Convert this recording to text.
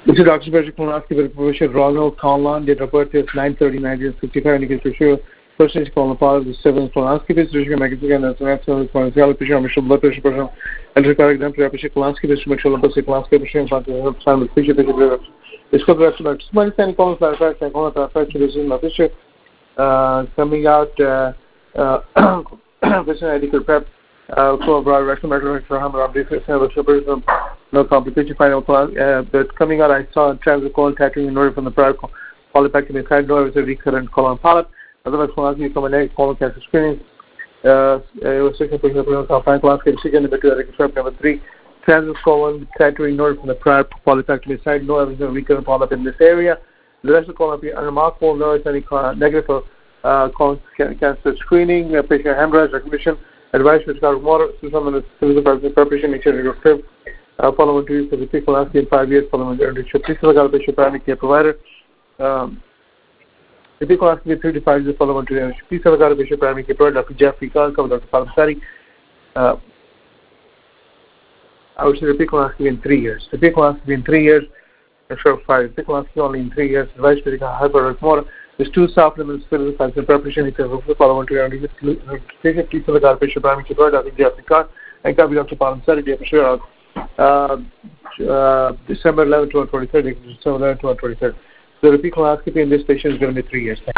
This is Dr. Patrick Mulaski with Professor Ronald Conlon. Date of birth is 9/30/1955. Indicates for sure. Person is calling upon the 7th Polanski. This is Mexican and national financial pressure, mission blood pressure, person, and required exam to Rapid Polanski. This is Mitchell and Pacific Polanski, pressure, and final feature. This could be actually small standing calls by fact, and call it fact. This is my picture coming out. Person adequate prep. For broad rectal measurement for Hammer of no complication final class. But coming out, I saw transit colon tattooing in order from the prior polypectomy side door with a recurrent colon polyp. Otherwise, Polanski from a negative colon cancer screening. It was 6% final class. Second, number 3. Transit colon tattooing in order from the prior polypectomy side. No evidence of recurrent polyp in this area. The rest of the colon appear unremarkable. No evidence any negative colon cancer screening. Patient hemorrhage recognition. Advice with regard to water, some of the physical preparation, make sure you're fit. Follow to use for the people asking in 5 years, follow to use. Please look out the primary care provider. The people asking in 3 to 5 years, follow to use. Please look out the primary care provider, Dr. Jeffrey Kahn, Dr. Palamsari. I would say the people asking in 3 years. The people asking in 3 years, sure 5. The people asking only in 3 years. Advice with regard to hyperwater. There's 2 supplements for the preparation. It's a follow to use. Please look out the primary care provider, Dr. Jeffrey Kahn, and copy Dr. Palamsari, for sure. December 11 to 23rd, December 11 to 23rd. So the repeat colonoscopy in this patient is going to be 3 years.